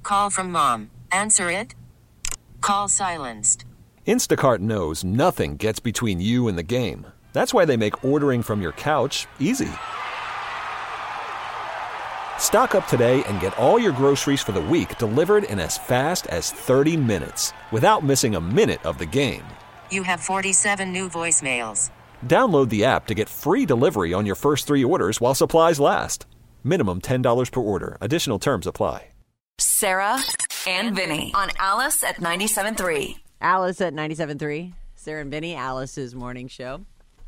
Call from mom. Answer it. Call silenced. Instacart knows nothing gets between you and the game. That's why they make ordering from your couch easy. Stock up today and get all your groceries for the week delivered in as fast as 30 minutes without missing a minute of the game. You have 47 new voicemails. Download the app to get free delivery on your first 3 orders while supplies last. Minimum $10 per order. Additional terms apply. Sarah and Vinny on Alice at 97.3. Alice at 97.3. Sarah and Vinny, Alice's morning show.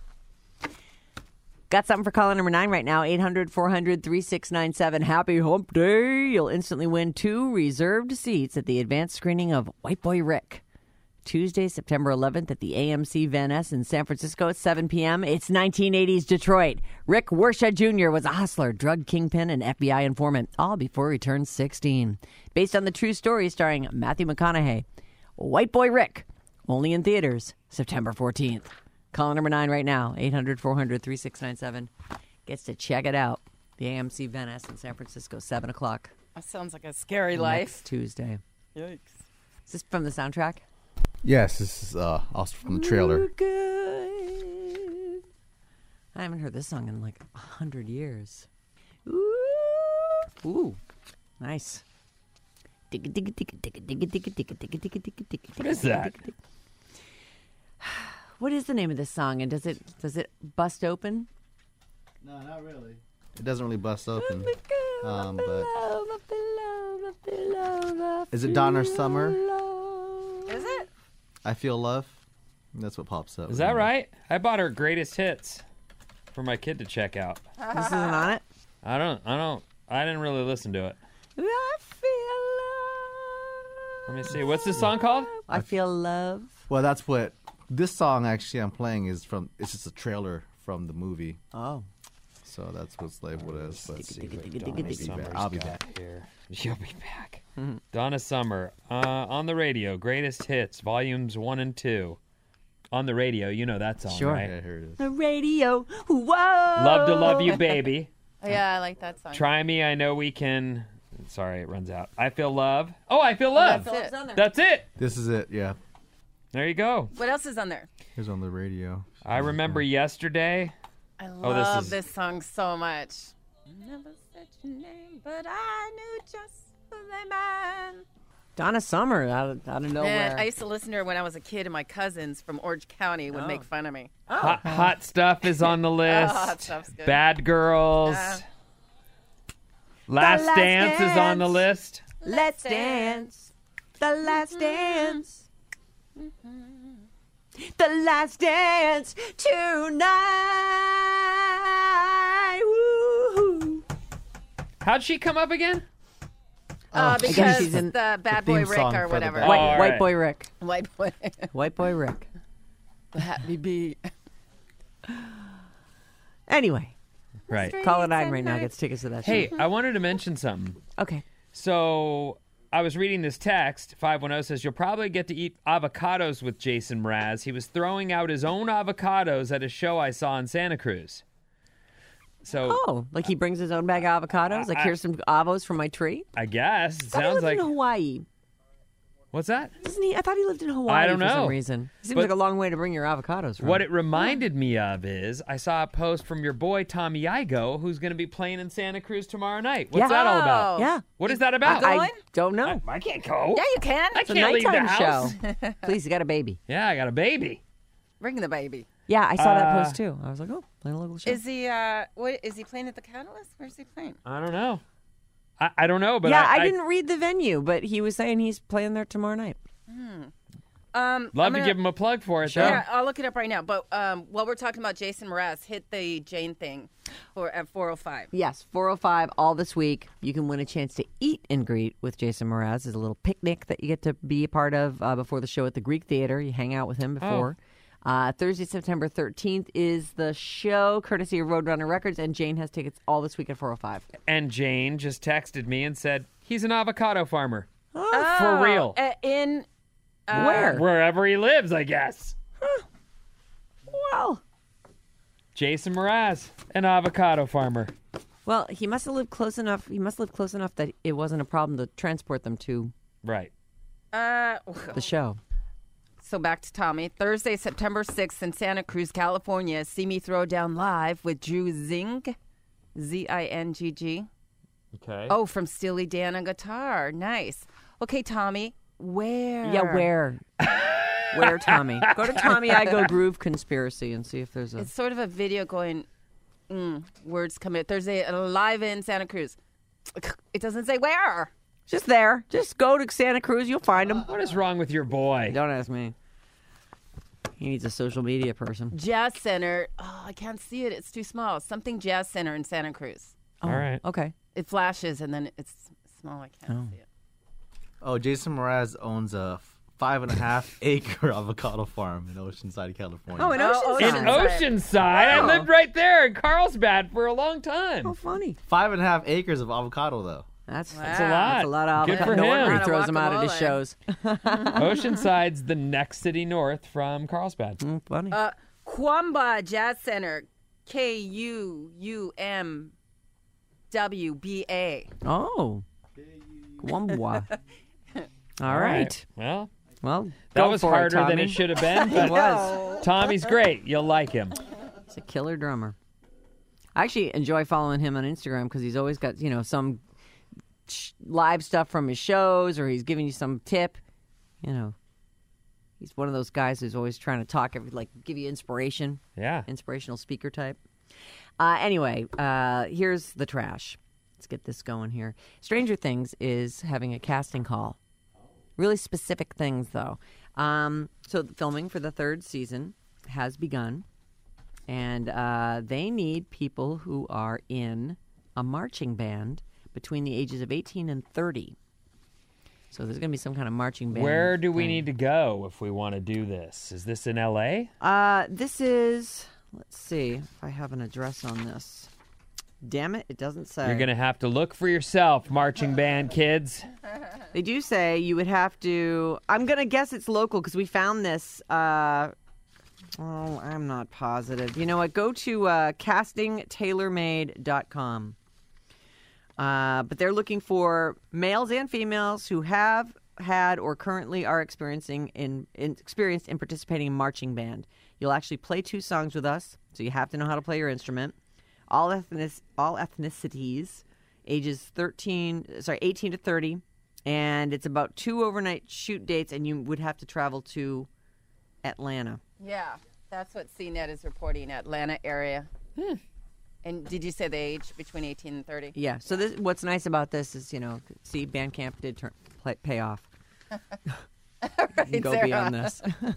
Got something for caller number 9 right now. 800-400-3697. Happy Hump Day. You'll instantly win 2 reserved seats at the advanced screening of White Boy Rick. Tuesday, September 11th at the AMC Van Ness in San Francisco at 7 p.m. It's 1980s Detroit. Rick Wersha Jr. was a hustler, drug kingpin, and FBI informant, all before he turned 16. Based on the true story starring Matthew McConaughey. White Boy Rick, only in theaters, September 14th. Call number 9 right now, 800-400-3697. Gets to check it out. The AMC Van Ness in San Francisco, 7 o'clock. That sounds like a scary life. Next Tuesday. Yikes. Is this from the soundtrack? Yes, this is also from the trailer. Ooh, good. I haven't heard this song in like 100 years. Ooh, nice. What is that? What is the name of this song, and does it bust open? No, not really. It doesn't really bust open. But is it Donna Summer? Is it? I Feel Love. That's what pops up. Is that right? I bought her greatest hits for my kid to check out. This isn't on it? I didn't really listen to it. I feel love. Let me see. What's this song called? I feel love. Well, that's what this song actually I'm playing is from. It's just a trailer from the movie. Oh. So that's what's labeled as. But I'll be back. Here. You'll be back. Donna Summer on the radio. Greatest hits, volumes 1 and 2. On the radio, you know that song, sure. right? Yeah, here it is. The radio. Whoa. Love to Love You, Baby. Yeah, I like that song. Try Me, I Know We Can. Sorry, it runs out. I Feel Love. Oh, I Feel Love. That's it. That's it. This is it. Yeah. There you go. What else is on there? Here's on the radio. I Remember Yesterday. I love this song so much. Never said your name, but I knew just who they meant. Donna Summer out of nowhere. Man, I used to listen to her when I was a kid, and my cousins from Orange County would make fun of me. Hot Stuff is on the list. Hot Stuff's good. Bad Girls. Last Dance is on the list. Let's dance. The last dance. The last dance tonight. Woo-hoo. How'd she come up again? Because she's in the Bad the Boy theme Rick song or for the whatever. Bad All right. White Boy Rick. White Boy. White Boy Rick. The Happy Bee. Anyway, Right. caller 9 right now gets tickets to that show. Hey, I wanted to mention something. Okay. So I was reading this text. 510 says, you'll probably get to eat avocados with Jason Mraz. He was throwing out his own avocados at a show I saw in Santa Cruz. So Oh, like he brings his own bag of avocados? Like, here's some avos from my tree? I guess it I thought he sounds lived like. in Hawaii. What's that? Doesn't he? I thought he lived in Hawaii I don't for some know. reason. Seems But- like a long way to bring your avocados from. What it reminded me of is I saw a post from your boy Tommy Igo, who's going to be playing in Santa Cruz tomorrow night. What's Yeah. that all about? Yeah. What is that about? I don't know. I can't go. Yeah, you can. I It's a can't leave the nighttime house. show. Please, you got a baby. Yeah, I got a baby. Bring the baby. Yeah, I saw that post too. I was like, oh, playing a local show. Is he? What is he playing at the Catalyst? Where's he playing? I don't know. I don't know, but yeah, I didn't read the venue, but he was saying he's playing there tomorrow night. love to give him a plug for it, though. Yeah, I'll look it up right now. But while we're talking about Jason Mraz, hit the Jane thing at 4:05. Yes, 4:05 all this week. You can win a chance to eat and greet with Jason Mraz. It's a little picnic that you get to be a part of before the show at the Greek Theater. You hang out with him before. Thursday, September 13th is the show, courtesy of Roadrunner Records, and Jane has tickets all this week at 4:05. And Jane just texted me and said, he's an avocado farmer. Oh, For real. In Where? Wherever he lives, I guess. Well, Jason Mraz, an avocado farmer. Well, he must have lived close enough. He must live close enough that it wasn't a problem to transport them to Right. the show. So back to Tommy. Thursday, September 6th in Santa Cruz, California. See me throw down live with Drew Zing. Zingg. Okay. Oh, from Steely Dan on guitar. Nice. Okay, Tommy. Where? Yeah, where? Where, Tommy? Go to Tommy I Go Groove Conspiracy and see if there's a... It's sort of a video going, words come in. Thursday, live in Santa Cruz. It doesn't say where. Just there. Just go to Santa Cruz. You'll find him. What is wrong with your boy? Don't ask me. He needs a social media person. Jazz Center. Oh, I can't see it. It's too small. Something Jazz Center in Santa Cruz. Oh, All right. Okay. It flashes and then it's small. I can't see it. Oh, Jason Mraz owns a 5.5 acre avocado farm in Oceanside, California. Oh, in Oh, Oceanside. In Oceanside. I Wow. lived right there in Carlsbad for a long time. Oh, funny. 5.5 acres of avocado, though. That's That's a lot. That's a lot of Good avocado. for No wonder him. he throws them out at his Guacamole. shows. Oceanside's the next city north from Carlsbad. Funny. Kwamba Jazz Center. KUUMWBA. Oh. Kwambwa. All right. Well, Well, that go was for harder it, than Tommy. it should have been. It But was. Tommy's great. You'll like him. He's a killer drummer. I actually enjoy following him on Instagram because he's always got, some live stuff from his shows or he's giving you some tip. He's one of those guys who's always trying to talk, give you inspiration. Yeah. Inspirational speaker type. Anyway, here's the trash. Let's get this going here. Stranger Things is having a casting call. Really specific things, though. So the filming for the third season has begun. And they need people who are in a marching band between the ages of 18 and 30. So there's going to be some kind of marching band. Where do we thing. need to go if we want to do this? Is this in L.A.? This is, let's see if I have an address on this. Damn it, it doesn't say. You're going to have to look for yourself, marching band kids. They do say you would have to, I'm going to guess it's local because we found this. I'm not positive. You know what? Go to castingtailormade.com. But they're looking for males and females who have had or currently are experienced in participating in marching band. You'll actually play 2 songs with us, so you have to know how to play your instrument. All ethnicities, ages 18 to 30, and it's about 2 overnight shoot dates, and you would have to travel to Atlanta. Yeah, that's what CNET is reporting, Atlanta area. And did you say the age between 18 and 30? Yeah. So what's nice about this is, see, Bandcamp did pay off. Right, Go Sarah. beyond this.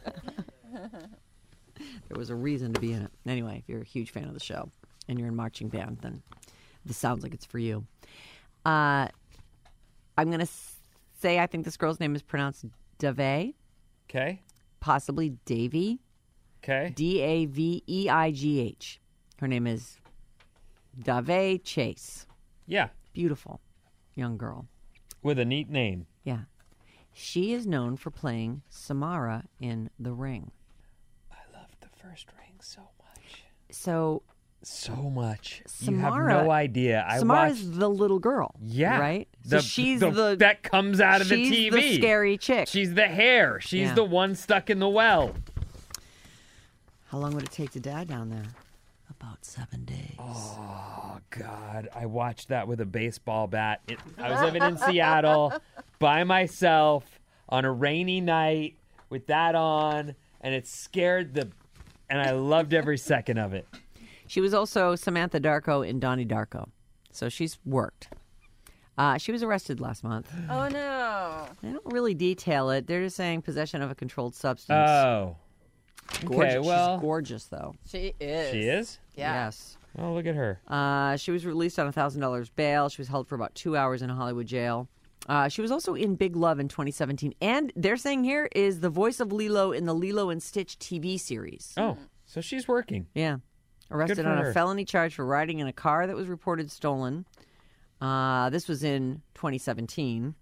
There was a reason to be in it. Anyway, if you're a huge fan of the show and you're in marching band, then this sounds like it's for you. I'm going to say I think this girl's name is pronounced Dave, Okay. possibly Davey, Okay. Daveigh. Her name is Dave Chase. Yeah. Beautiful young girl. With a neat name. Yeah. She is known for playing Samara in The Ring. I loved the first Ring so much. So So much. Samara, you have no idea. Samara's the little girl. Yeah. Right? So she's the that comes out of the she's TV. the scary chick. She's the hair. She's Yeah. the one stuck in the well. How long would it take to die down there? About 7 days. Oh, God. I watched that with a baseball bat. I was living in Seattle by myself on a rainy night with that on, and it scared and I loved every second of it. She was also Samantha Darko in Donnie Darko. So she's worked. She was arrested last month. Oh, no. They don't really detail it. They're just saying possession of a controlled substance. Oh. Okay, well. She's gorgeous, though. She is. She is? Yeah. Yes. Oh, look at her. She was released on $1,000 bail. She was held for about 2 hours in a Hollywood jail. She was also in Big Love in 2017. And they're saying here is the voice of Lilo in the Lilo and Stitch TV series. Oh, so she's working. Yeah. Arrested for on her. a felony charge for riding in a car that was reported stolen. This was in 2017.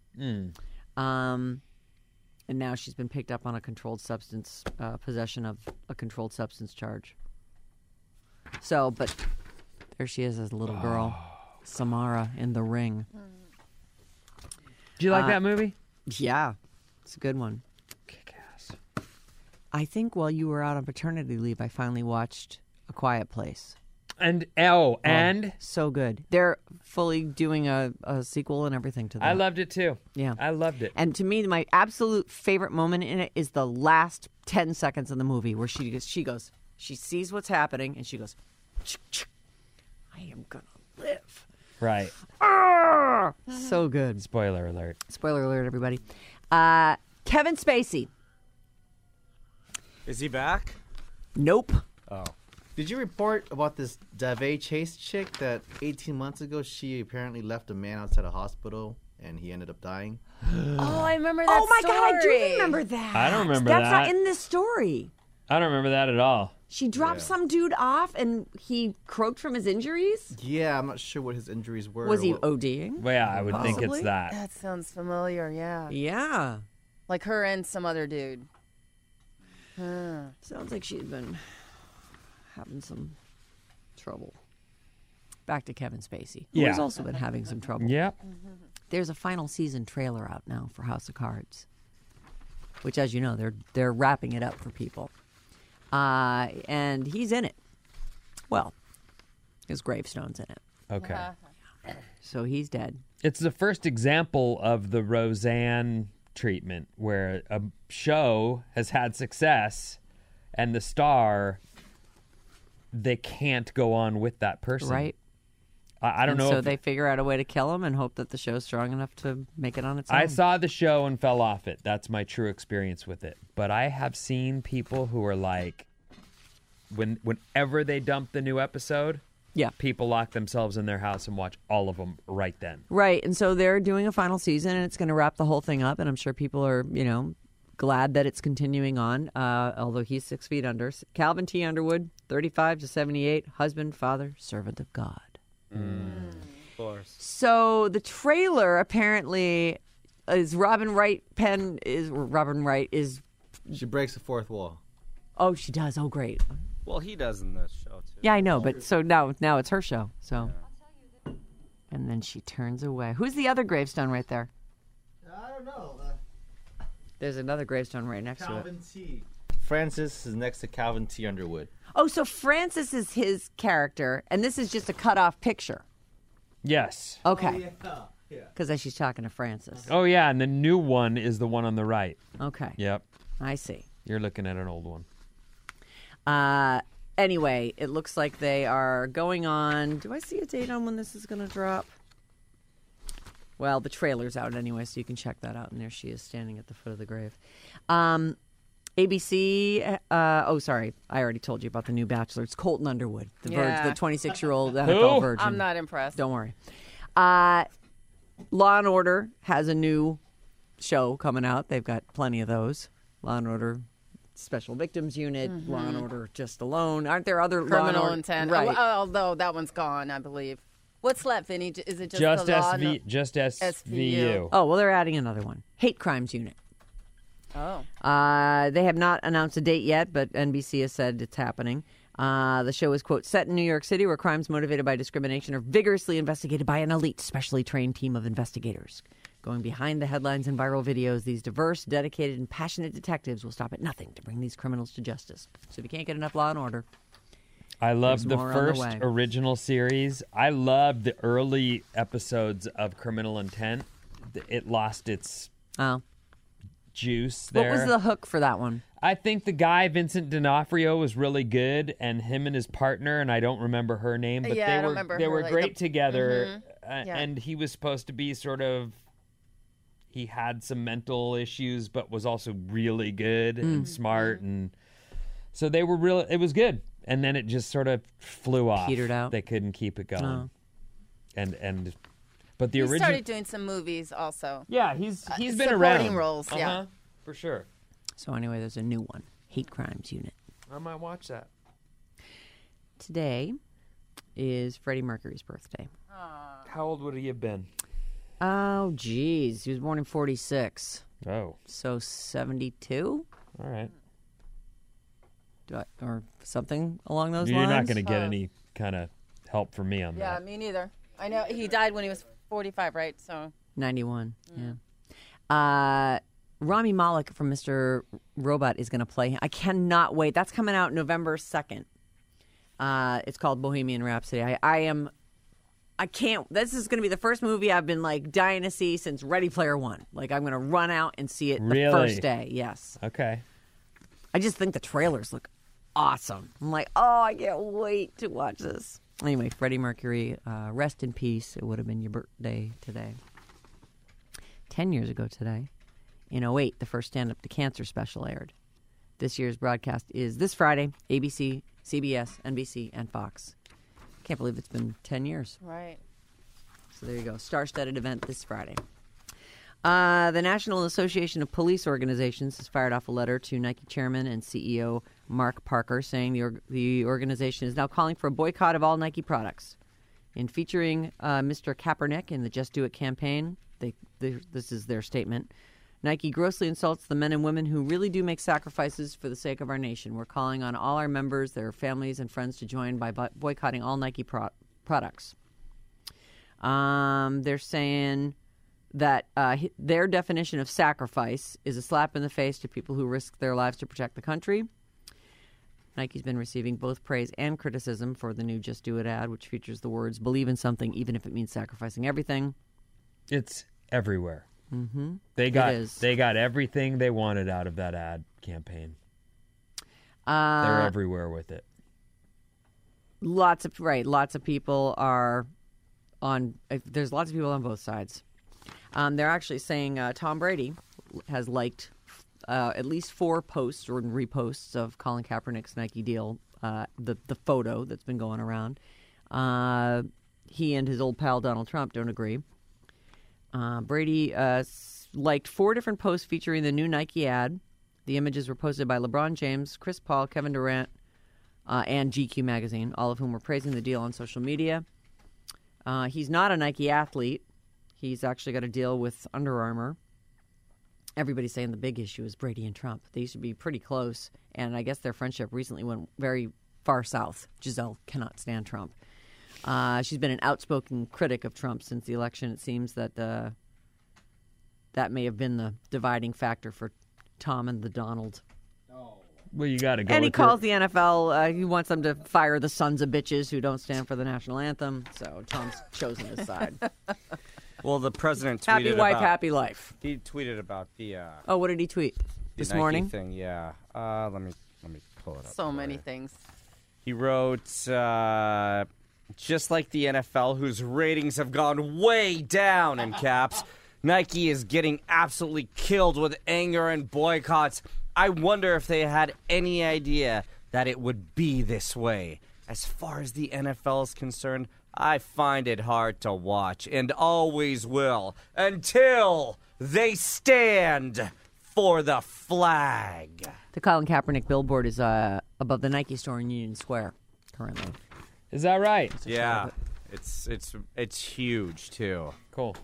And now she's been picked up on a controlled substance, possession of a controlled substance charge. So, but there she is as a little girl. Samara in The Ring. Do you like that movie? Yeah, it's a good one. Kick ass. I think while you were out on paternity leave, I finally watched A Quiet Place. And So good. They're fully doing a sequel and everything to that. I loved it too. Yeah. I loved it. And to me, my absolute favorite moment in it is the last 10 seconds of the movie where she sees what's happening and she goes, I am going to live. Right. So good. Spoiler alert. Spoiler alert, everybody. Kevin Spacey. Is he back? Nope. Oh. Did you report about this Davey Chase chick that 18 months ago she apparently left a man outside a hospital and he ended up dying? Oh, I remember that Oh my God, I do story. remember that. I don't remember That's that. not in this story. I don't remember that at all. She dropped some dude off and he croaked from his injuries? Yeah, I'm not sure what his injuries were. Was he What- ODing? Well, yeah, I would think Possibly. it's that. That sounds familiar, yeah. Yeah. Like her and some other dude. Sounds like she's been having some trouble. Back to Kevin Spacey, who has Yeah. also been having some trouble. Yep. There's a final season trailer out now for House of Cards, which, as you know, they're wrapping it up for people. And he's in it. Well, his gravestone's in it. Okay. So he's dead. It's the first example of the Roseanne treatment where a show has had success and the star, they can't go on with that person. Right. I don't And know. So if they figure out a way to kill him and hope that the show's strong enough to make it on its own. I saw the show and fell off it. That's my true experience with it. But I have seen people who are like, whenever they dump the new episode, Yeah. people lock themselves in their house and watch all of them right then. Right. And so they're doing a final season and it's going to wrap the whole thing up. And I'm sure people are, glad that it's continuing on, although he's 6 feet under. Calvin T. Underwood, 35 to 78, husband, father, servant of God. Of course. So the trailer apparently is Robin Wright is. She breaks the fourth wall. Oh, she does. Oh, great. Well, he does in this show, too. Yeah, I know. But so now it's her show. So. And then she turns away. Who's the other gravestone right there? I don't know. There's another gravestone right next to it. Calvin T. Francis is next to Calvin T. Underwood. Oh, so Francis is his character, and this is just a cut-off picture. Yes. Okay. Because she's talking to Francis. Oh, yeah. And the new one is the one on the right. Okay. Yep. I see. You're looking at an old one. Anyway, it looks like they are going on. Do I see a date on when this is going to drop? Well, the trailer's out anyway, so you can check that out. And there she is standing at the foot of the grave. ABC. Sorry. I already told you about the new Bachelor. It's Colton Underwood, the 26-year-old NFL virgin. I'm not impressed. Don't worry. Law and Order has a new show coming out. They've got plenty of those. Law and Order Special Victims Unit, Law and Order Just Alone. Aren't there other Law and Criminal Order? Intent. Right. Although that one's gone, I believe. What's left, Vinny? Is it just Just the law? just SVU. SVU. Oh, well, they're adding another one. Hate Crimes Unit. Oh. They have not announced a date yet, but NBC has said it's happening. The show is, quote, set in New York City where crimes motivated by discrimination are vigorously investigated by an elite, specially trained team of investigators. Going behind the headlines and viral videos, these diverse, dedicated, and passionate detectives will stop at nothing to bring these criminals to justice. So if you can't get enough Law and Order. I loved the more on the first way. original series. I loved the early episodes of Criminal Intent. It lost its Oh. juice there. What was the hook for that one? I think the guy, Vincent D'Onofrio, was really good, and him and his partner, and I don't remember her name, but Yeah, I they don't were remember they her, were like great the- together. Yeah. And he was supposed to be sort of, he had some mental issues, but was also really good and smart, and so they were real. It was good, and then it just sort of flew off. Petered out. They couldn't keep it going, Oh. and but the He original. started doing some movies also. Yeah, he's been supporting around. roles, yeah. Uh-huh, for sure. So anyway, there's a new one. Hate Crimes Unit. I might watch that. Today is Freddie Mercury's birthday. How old would he have been? Oh, geez. He was born in 46. Oh, So 72? all right. Or something along those You're lines? not going to get any kind of help from me on Yeah, that. me neither. I know he died when he was 45, right? So 91. Yeah. Rami Malek from Mr. Robot is going to play. I cannot wait. That's coming out November 2nd. It's called Bohemian Rhapsody. I can't. This is going to be the first movie I've been like dying to see since Ready Player One. Like I'm going to run out and see it the first day. Yes. Okay. I just think the trailers look awesome. I'm like, oh, I can't wait to watch this. Anyway, Freddie Mercury, rest in peace. It would have been your birthday today. 10 years ago today, in 2008, the first Stand Up to Cancer special aired. This year's broadcast is this Friday, ABC, CBS, NBC, and Fox. Can't believe it's been 10 years. right. So there you go. Star-studded event this Friday. The National Association of Police Organizations has fired off a letter to Nike chairman and CEO Mark Parker saying the organization is now calling for a boycott of all Nike products. In featuring Mr. Kaepernick in the Just Do It campaign, this is their statement. Nike grossly insults the men and women who really do make sacrifices for the sake of our nation. We're calling on all our members, their families, and friends to join by boycotting all Nike products. They're saying that their definition of sacrifice is a slap in the face to people who risk their lives to protect the country. Nike's been receiving both praise and criticism for the new Just Do It ad, which features the words, believe in something even if it means sacrificing everything. It's everywhere. Mm-hmm. They got everything they wanted out of that ad campaign. They're everywhere with it. Lots of people are on. There's lots of people on both sides. They're actually saying Tom Brady has liked at least 4 posts or reposts of Colin Kaepernick's Nike deal. The photo that's been going around. He and his old pal Donald Trump don't agree. Brady liked 4 different posts featuring the new Nike ad. The images were posted by LeBron James, Chris Paul, Kevin Durant, and GQ magazine, all of whom were praising the deal on social media. He's not a Nike athlete. He's actually got a deal with Under Armour. Everybody's saying the big issue is Brady and Trump. They used to be pretty close, and I guess their friendship recently went very far south. Giselle cannot stand Trump. She's been an outspoken critic of Trump since the election. It seems that that may have been the dividing factor for Tom and the Donald. Well, you got to go. And he with calls the NFL. He wants them to fire the sons of bitches who don't stand for the national anthem. So Tom's chosen his side. Well, the president tweeted Happy wife, about, happy life. He tweeted about the Oh, what did he tweet this Nike morning? thing. Yeah. Let me pull it up. So for many you. things. He wrote, just like the NFL, whose ratings have gone way down in caps, Nike is getting absolutely killed with anger and boycotts. I wonder if they had any idea that it would be this way. As far as the NFL is concerned, I find it hard to watch and always will until they stand for the flag. The Colin Kaepernick billboard is above the Nike store in Union Square currently. Is that right? Yeah, it's huge too. Cool.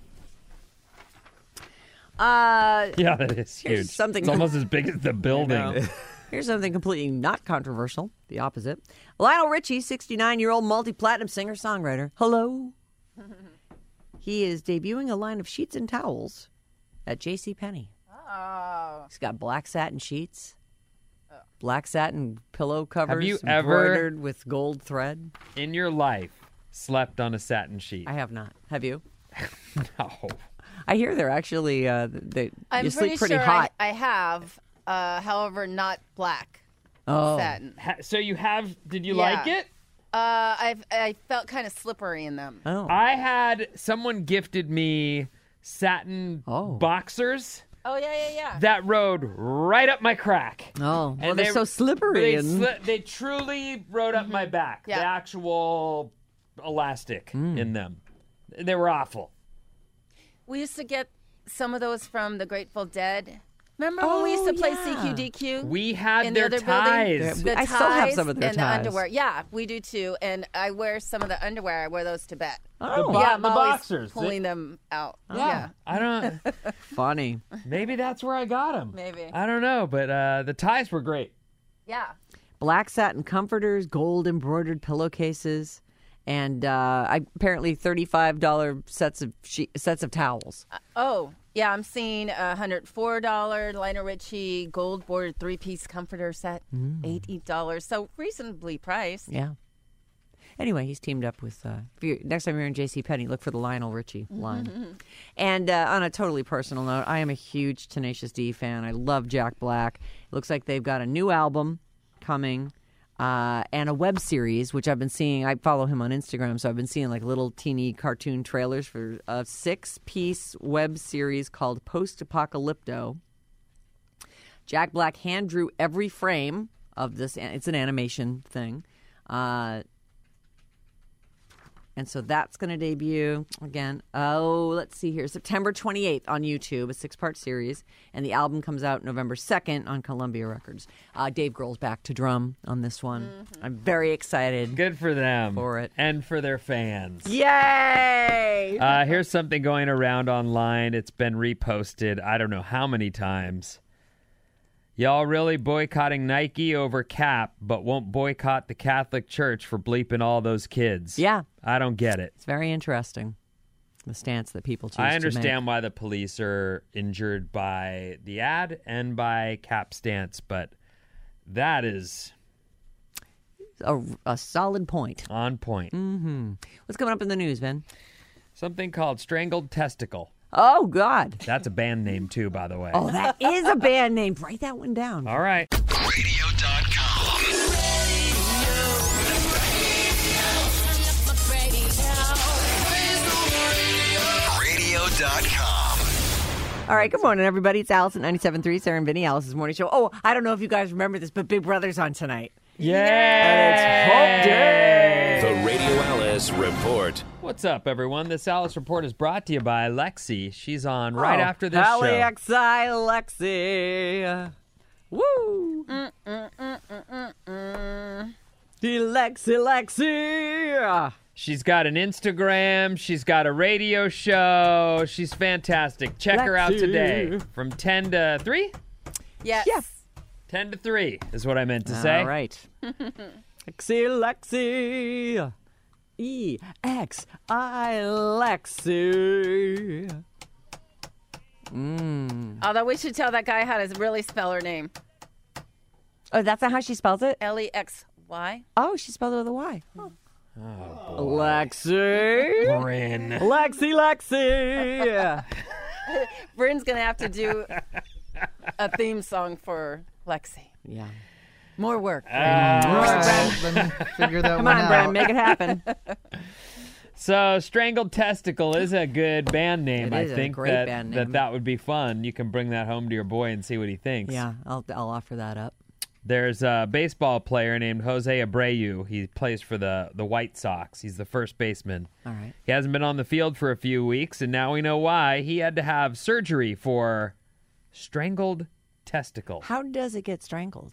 Yeah, that is huge. Something It's almost as big as the building. Here's something completely not controversial. The opposite. Lionel Richie, 69-year-old multi-platinum singer-songwriter. Hello. He is debuting a line of sheets and towels at JCPenney. Oh. He's got black satin sheets, black satin pillow covers Have you embroidered with gold thread. In your life, slept on a satin sheet? I have not. Have you? No. I hear they're actually you I'm sleep pretty sure hot. I have, however, not black satin. So you have? Did you Yeah. like it? I felt kind of slippery in them. Oh. I had someone gifted me satin boxers Oh yeah. that rode right up my crack. Oh, well, And they're so slippery. They truly rode up my back. Yeah. The actual elastic in them. They were awful. We used to get some of those from the Grateful Dead. Remember when we used to play CQDQ? We had in their the other ties. building? I still have some of their and ties. the underwear. Yeah, we do too. And I wear some of the underwear. I wear those to bed. The Yeah, I'm always boxers. pulling them out. Yeah. Yeah, I don't. Funny. Maybe that's where I got them. maybe. I don't know, but the ties were great. Yeah. Black satin comforters, gold embroidered pillowcases, and apparently $35 sets of towels. Oh, yeah, I'm seeing $104 Lionel Richie gold bordered 3-piece comforter set, $80. So reasonably priced. Yeah. Anyway, he's teamed up with. Next time you're in JCPenney, look for the Lionel Richie line. And on a totally personal note, I am a huge Tenacious D fan. I love Jack Black. It looks like they've got a new album coming and a web series, which I've been seeing. I follow him on Instagram, so I've been seeing like little teeny cartoon trailers for a 6-piece web series called Post Apocalypto. Jack Black hand drew every frame of this. It's an animation thing. And so that's going to debut again. Oh, let's see here. September 28th on YouTube, a 6-part series. And the album comes out November 2nd on Columbia Records. Dave Grohl's back to drum on this one. I'm very excited. Good for them. For it. And for their fans. Yay! Here's something going around online. It's been reposted I don't know how many times. Y'all really boycotting Nike over Cap, but won't boycott the Catholic Church for bleeping all those kids. Yeah. I don't get it. It's very interesting, the stance that people choose to I make. understand why the police are injured by the ad and by Cap's stance, but that is a solid point. on point. What's coming up in the news, Ben? Something called Strangled Testicle. Oh, God. That's a band name, too, by the way. Oh, that is a band name. Write that one down. All right. Radio.com. Radio.com. All right, good morning, everybody. It's Alice at 97.3, Sarah and Vinny, Alice's Morning Show. Oh, I don't know if you guys remember this, but Big Brother's on tonight. Yeah. It's Hump Day. The Radio Alice Report. What's up, everyone? This Alice Report is brought to you by Lexi. She's on right after this show. Lexi. Woo. Lexi. She's got an Instagram. She's got a radio show. She's fantastic. Check her out Lexi. today from 10 to 3? Yes. Yeah. 10 to 3 is what I meant to say. All right. Lexi. E-X-I Lexi. Although we should tell that guy how to really spell her name. Oh, that's not how she spells it? Lexy. Oh, she spelled it with a Y. Oh. Lexi. Bryn. Lexi. Bryn's going to have to do a theme song for Lexi. Yeah. More work. Let me figure that Come one on, out. Brian, make it happen. So, Strangled Testicle is a good band name. It I is a think great band name. that would be fun. You can bring that home to your boy and see what he thinks. Yeah, I'll offer that up. There's a baseball player named Jose Abreu. He plays for the White Sox. He's the first baseman. All right. He hasn't been on the field for a few weeks, and now we know why. He had to have surgery for strangled testicle. How does it get strangled?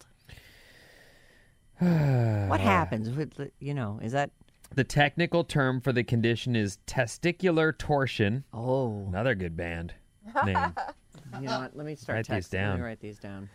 What happens with, is that? The technical term for the condition is testicular torsion. Oh. Another good band name. You know what? Let me start Write these texting. Let down. me write these down.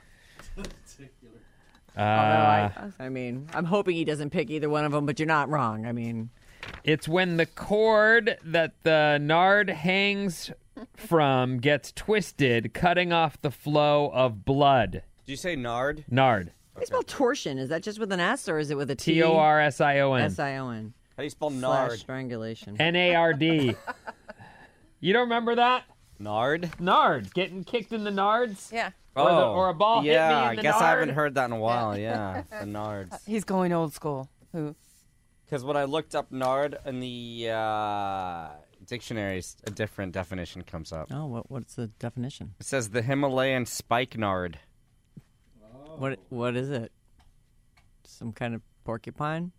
I mean, I'm hoping he doesn't pick either one of them, but you're not wrong. I mean, It's when the cord that the nard hangs from gets twisted, cutting off the flow of blood. Did you say nard? Nard. they spell torsion. Is that just with an S or is it with a T? T-O-R-S-I-O-N. S-I-O-N. How do you spell Slash nard? strangulation. N-A-R-D. You don't remember that? Nard? Nard. Getting kicked in the nards? Yeah. Or a ball hit me in yeah, I the guess I nard? haven't heard that in a while. Yeah, the nards. He's going old school. Who? Because when I looked up nard in the dictionaries, a different definition comes up. Oh, what's the definition? It says the Himalayan spike nard. What is it? Some kind of porcupine?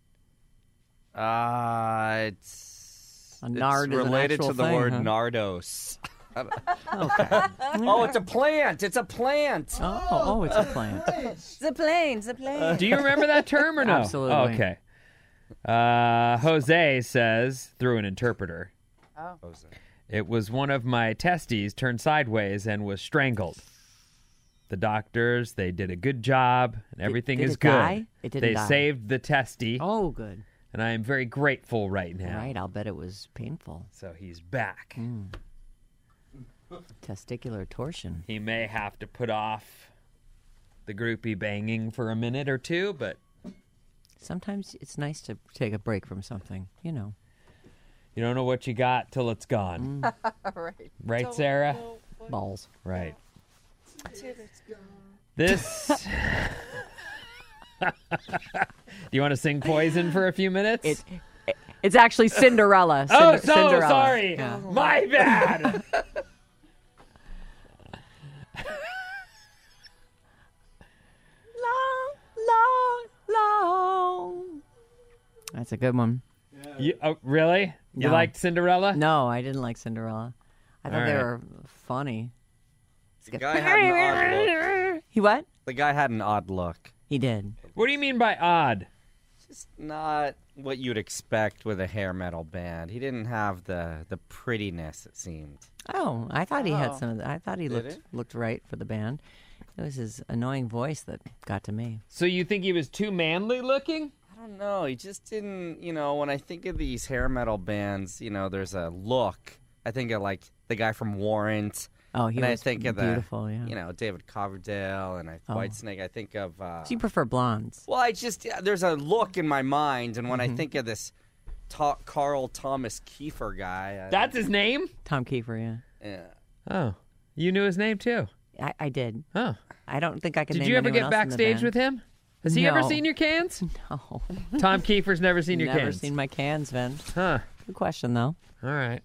It's A nard it's is an related actual to the thing, word huh? nardos. Okay. Oh, it's a plant. It's a plant. Oh, it's a plant. The plane. Do you remember that term or no? Absolutely. Oh, okay. Jose says, through an interpreter, it was one of my testes turned sideways and was strangled. The doctors, they did a good job, and everything did is it good. die? It didn't They die. saved the testy. Oh, good. And I am very grateful right now. Right, I'll bet it was painful. So he's back. Testicular torsion. He may have to put off the groupie banging for a minute or two, but Sometimes it's nice to take a break from something, you know. you don't know what you got till it's gone. Right. Right, Sarah? Balls. Right. This. Do you want to sing Poison for a few minutes? It's actually Cinderella. Oh, Cinderella. sorry. Yeah. My bad. Long. That's a good one. Really? You No. liked Cinderella? No, I didn't like Cinderella. I thought they All right. were funny. The guy had an odd look. He what? The guy had an odd look. He did. What do you mean by odd? Just not what you'd expect with a hair metal band. He didn't have the prettiness, it seemed. Oh, I thought he had some of that. I thought he Did looked right for the band. It was his annoying voice that got to me. So you think he was too manly looking? I don't know. He just didn't, when I think of these hair metal bands, there's a look. I think of like the guy from Warrant. Oh, he and was I think of beautiful, yeah. David Coverdale and Whitesnake. I think of. So you prefer blondes? Well, there's a look in my mind, and when I think of this Carl Thomas Kiefer guy. That's his name? Tom Kiefer, yeah. Yeah. Oh, you knew his name too. I did. Oh. I don't think I could Did name you ever anyone get else in the backstage band. with him? Has he ever No. seen your cans? No. Tom Kiefer's never seen your Never cans. seen my cans, Vin. Huh. Good question, though. All right.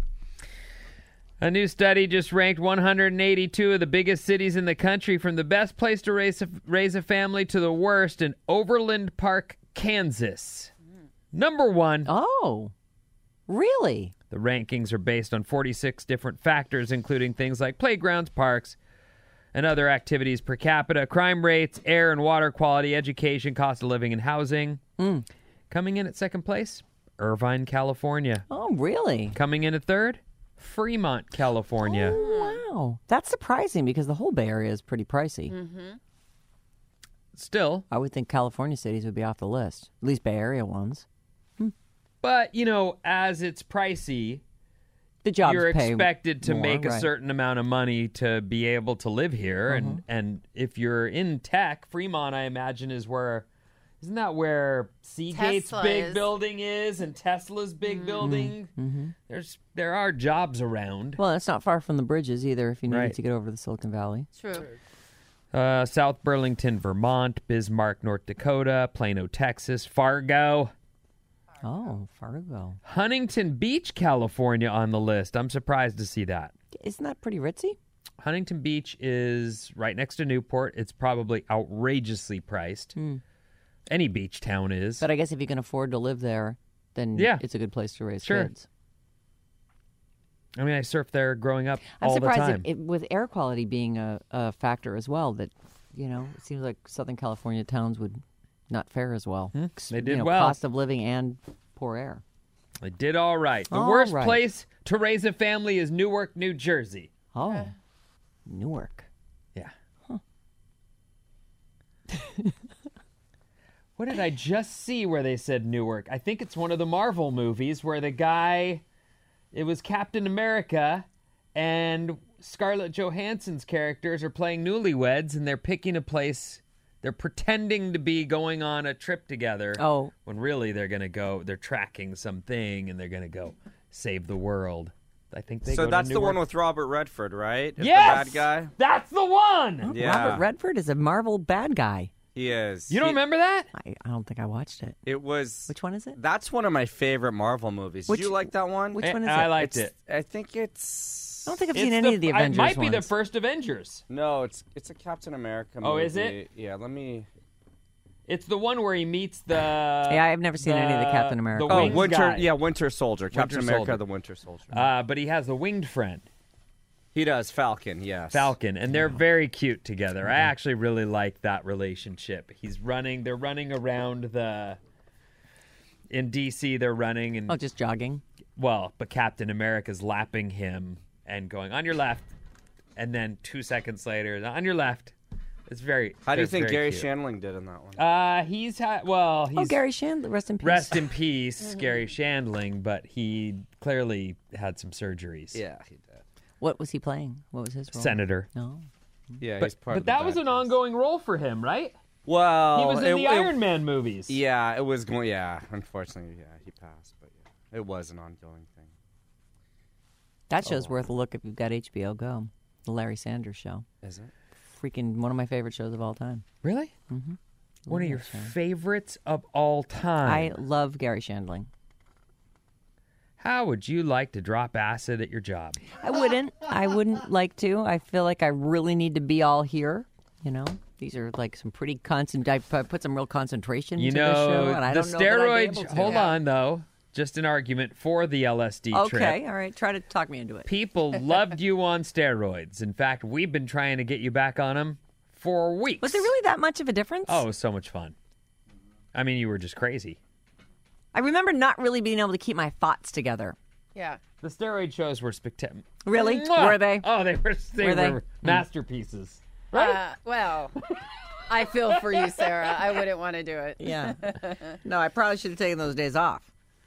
A new study just ranked 182 of the biggest cities in the country from the best place to raise a family to the worst in Overland Park, Kansas. Number 1. Oh, really? The rankings are based on 46 different factors, including things like playgrounds, parks, and other activities per capita, crime rates, air and water quality, education, cost of living, and housing. Coming in at second place, Irvine, California. Oh, really? Coming in at third, Fremont, California. Oh, wow. That's surprising because the whole Bay Area is pretty pricey. Still. I would think California cities would be off the list, at least Bay Area ones. But, as it's pricey, The jobs you're pay expected to more, make a right. certain amount of money to be able to live here. And if you're in tech, Fremont, I imagine, isn't that where Seagate's Tesla big is. building is and Tesla's big building? There are jobs around. Well, it's not far from the bridges either if you needed Right. to get over to the Silicon Valley. True. South Burlington, Vermont, Bismarck, North Dakota, Plano, Texas, Fargo, Oh, Fargo. Huntington Beach, California on the list. I'm surprised to see that. Isn't that pretty ritzy? Huntington Beach is right next to Newport. It's probably outrageously priced. Any beach town is. But I guess if you can afford to live there, then Yeah. it's a good place to raise Sure. kids. I mean, I surfed there growing up I'm all the surprised time. with air quality being a factor as well, that, it seems like Southern California towns would not fare as well. They did well. Cost of living and poor air. They did all right. The All worst right. place to raise a family is Newark, New Jersey. Oh, Newark. Yeah. What did I just see where they said Newark? I think it's one of the Marvel movies where it was Captain America and Scarlett Johansson's characters are playing newlyweds and they're picking a place. They're pretending to be going on a trip together. Oh. When really they're tracking something and they're going to go save the world. I think they go So to that's the one Newark. with Robert Redford, right? Is Yes! the bad guy? That's the one! Yeah. Robert Redford is a Marvel bad guy. He is. You don't remember that? I don't think I watched it. It was. Which one is it? That's one of my favorite Marvel movies. Which- Did you like that one? Which one is I it? liked it. I think it's. I don't think I've It's seen any of the Avengers It might be the ones. first Avengers. No, it's a Captain America movie. Oh, is it? Yeah, let me. It's the one where he meets the. Yeah, I've never seen any of the Captain America. The Oh, winged Winter. guy. Yeah, Winter Soldier. Captain Winter America, Soldier. the Winter Soldier. But he has the winged friend, He does Falcon. Yes. Falcon, and they're very cute together. I actually really like that relationship. They're running around in DC. They're running and Oh, just jogging. but Captain America's lapping him and going on your left, and then 2 seconds later on your left. It's very. How do you think very Gary cute. Shandling did in that one? He's had. Well, he's Gary Shandling, rest in peace. rest in peace, Gary Shandling. But he clearly had some surgeries. Yeah, he did. What was he playing? What was his role? Senator. No. Yeah, But, he's part but of the that was bad an guys. ongoing role for him, right? Well, He was in the Iron Man movies. Yeah, it was going. Yeah, unfortunately, yeah, he passed. But yeah, it was an ongoing thing. That show's worth a look if you've got HBO Go. The Larry Sanders Show. Is it? Freaking one of my favorite shows of all time. Really? Mm-hmm. One of your favorites of all time. I love Gary Shandling. How would you like to drop acid at your job? I wouldn't like to. I feel like I really need to be all here. You know, these are like some pretty constant. I put some real concentration You into this show, know, and I the don't know that I'd be steroids. able to. Hold on, though. Just an argument for the LSD trip. Okay, all right. Try to talk me into it. People loved you on steroids. In fact, we've been trying to get you back on them for weeks. Was there really that much of a difference? Oh, it was so much fun. I mean, you were just crazy. I remember not really being able to keep my thoughts together. Yeah. The steroid shows were spectacular. Really? Were they? Oh, they were. Were they? Masterpieces. Right? Well, I feel for you, Sarah. I wouldn't want to do it. Yeah. No, I probably should have taken those days off.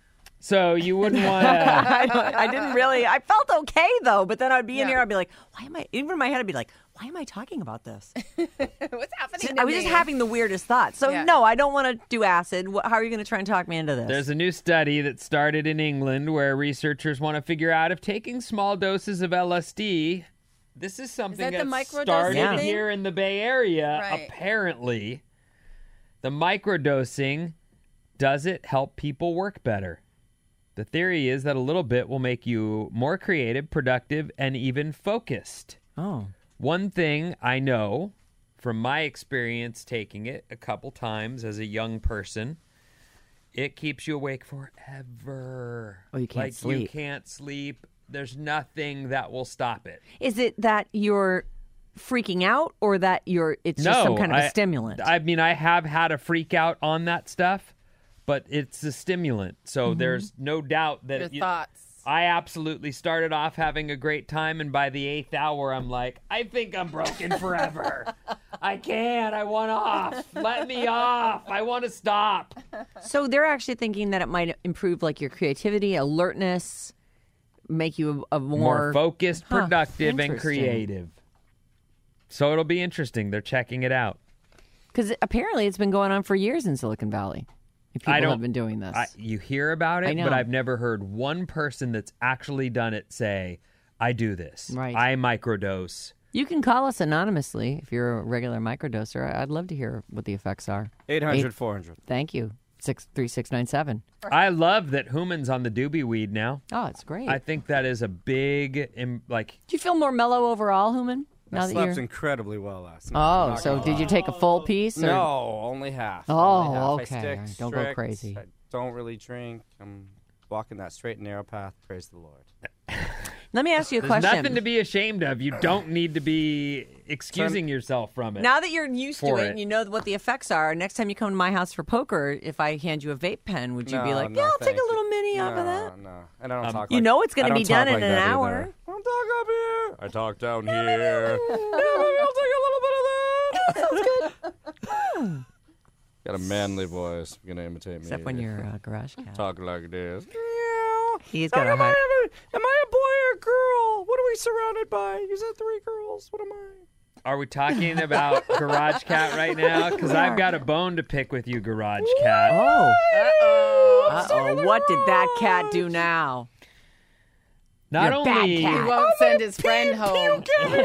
So you wouldn't want to. I didn't really. I felt okay though, but then I'd be in here. I'd be like, "Why am I?" Even in my head, I'd be like, "Why am I talking about this?" What's happening? I was just having the weirdest thoughts. So no, I don't want to do acid. How are you going to try and talk me into this? There's a new study that started in England where researchers want to figure out if taking small doses of LSD. This is something that the that's microdosing started thing? here in the Bay Area. Right. Apparently, the microdosing, does it help people work better? The theory is that a little bit will make you more creative, productive, and even focused. Oh. One thing I know from my experience taking it a couple times as a young person, it keeps you awake forever. Oh, you can't sleep. You can't sleep. There's nothing that will stop it. Is it that you're freaking out, or that it's just some kind of a stimulant? I mean, I have had a freak out on that stuff, but it's a stimulant. So there's no doubt that Your thoughts. I absolutely started off having a great time, and by the 8th hour, I'm like, I think I'm broken forever. I can't. I want off. Let me off. I want to stop. So they're actually thinking that it might improve like your creativity, alertness, make you a more focused, productive, and interesting. creative. So it'll be interesting. They're checking it out. Because apparently it's been going on for years in Silicon Valley. People have been doing this. You hear about I it, know. but I've never heard one person that's actually done it say, I do this. Right. I microdose. You can call us anonymously if you're a regular microdoser. I'd love to hear what the effects are. 800-400. Thank you. 63697. I love that Human's on the doobie weed now. Oh, it's great. I think that is a big, Do you feel more mellow overall, Human? I Now slept you're... incredibly well last night. Oh, Not so gonna did you lie. take a full piece? Or... No, only half. Oh, Only half. okay. I stick All right. Don't go strict. crazy. I don't really drink. I'm walking that straight and narrow path. Praise the Lord. Let me ask you a There's question. nothing to be ashamed of. You don't need to be excusing yourself from it. Now that you're used to For it it. and you know what the effects are, next time you come to my house for poker, if I hand you a vape pen, would you be like, No, yeah, I'll take thank a little you. mini off of No, that? no. And I don't talk You like- know it's going I to don't be done talk in like an that hour. either. I don't talk up here. I talk down here. Yeah, maybe I'll take a little bit of that. Sounds good. Got a manly voice. You're going to imitate me. Except when you're a garage cat. Talk like this. He's got a am I high... a boy or a girl? What are we surrounded by? Is that 3 girls? What am I? Are we talking about Garage Cat right now? Because I've got a bone to pick with you, Garage Cat. Oh. Uh-oh. Uh-oh. What did that cat do now? Not You're a bad only cat. He won't send his friend home.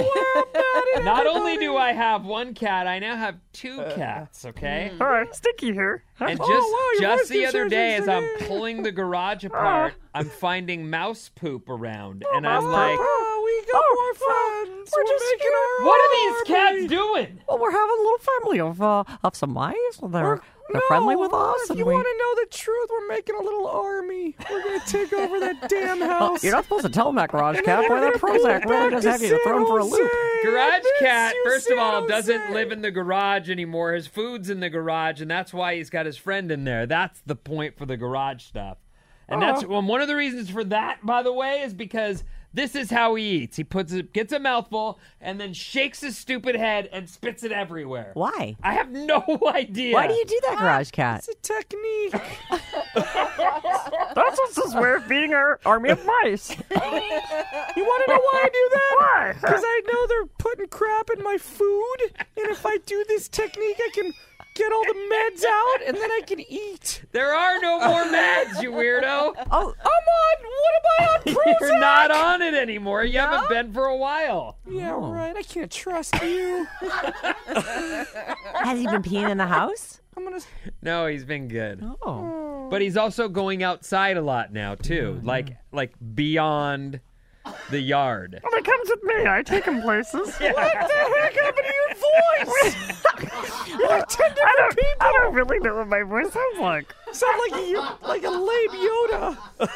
Not only do I have one cat, I now have 2 cats, okay? All right, Sticky here. And Oh, wow, your just voice the other keeps day, as I'm changing. pulling the garage apart, I'm finding mouse poop around. And I'm like, Oh, we got more friends. we're just making our what own are these army. cats doing? Well, we're having a little family of some mice. They're friendly with us. If and you we- want to know the truth, we're making a little army. We're going to take over that damn house. You're not supposed to tell them that, Garage Cat. Boy, we're that gonna pull Prozac really back does to have you thrown for a San loop. Jose. Garage I've missed Cat, you, first of all, San doesn't Jose. live in the garage anymore. His food's in the garage, and that's why he's got his friend in there. That's the point for the garage stuff. And that's one of the reasons for that, by the way, is because This is how he eats. He gets a mouthful and then shakes his stupid head and spits it everywhere. Why? I have no idea. Why do you do that, Garage Cat? It's a technique. That's just his way of feeding our army of mice. You want to know why I do that? Why? Because I know they're putting crap in my food, and if I do this technique, I can get all the meds out, and then I can eat. There are no more meds, you weirdo. Oh, what am I on? Prozac? You're not on it anymore. You haven't been for a while. Yeah, right. I can't trust you. Has he been peeing in the house? No, he's been good. Oh. But he's also going outside a lot now, too. Like beyond the yard. Well, he comes with me. I take him places. Yeah. What the heck happened to your voice? You're like 10 different people. I don't really know what my voice sounds like. Sound like a lame Yoda.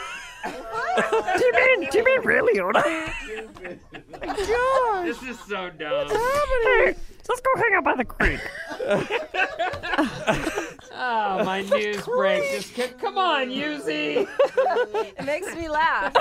Do you mean really, Yoda? God. This is so dumb. Hey, let's go hang out by the creek. Oh, my news break just kicked. Come on, Yuzi. It makes me laugh.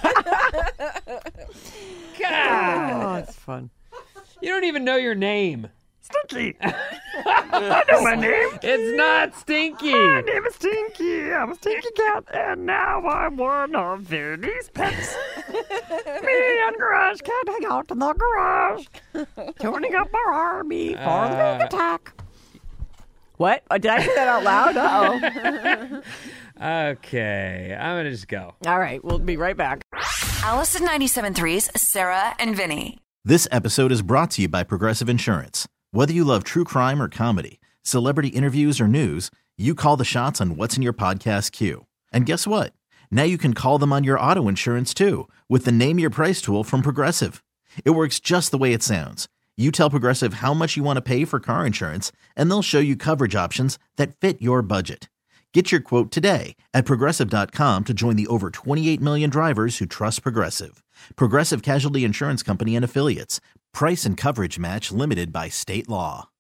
God. Oh, it's fun. You don't even know your name. Stinky. I know my name. It's not Stinky. My name is Stinky. I'm a stinky cat, and now I'm one of Vinny's pets. Me and Garage Cat hang out in the garage, tuning up our army for the big attack. What? Did I say that out loud? Uh-oh. Okay, I'm going to just go. All right, we'll be right back. Alice at 97.3's Sarah and Vinny. This episode is brought to you by Progressive Insurance. Whether you love true crime or comedy, celebrity interviews or news, you call the shots on what's in your podcast queue. And guess what? Now you can call them on your auto insurance too with the Name Your Price tool from Progressive. It works just the way it sounds. You tell Progressive how much you want to pay for car insurance, and they'll show you coverage options that fit your budget. Get your quote today at Progressive.com to join the over 28 million drivers who trust Progressive. Progressive Casualty Insurance Company and Affiliates. Price and coverage match limited by state law.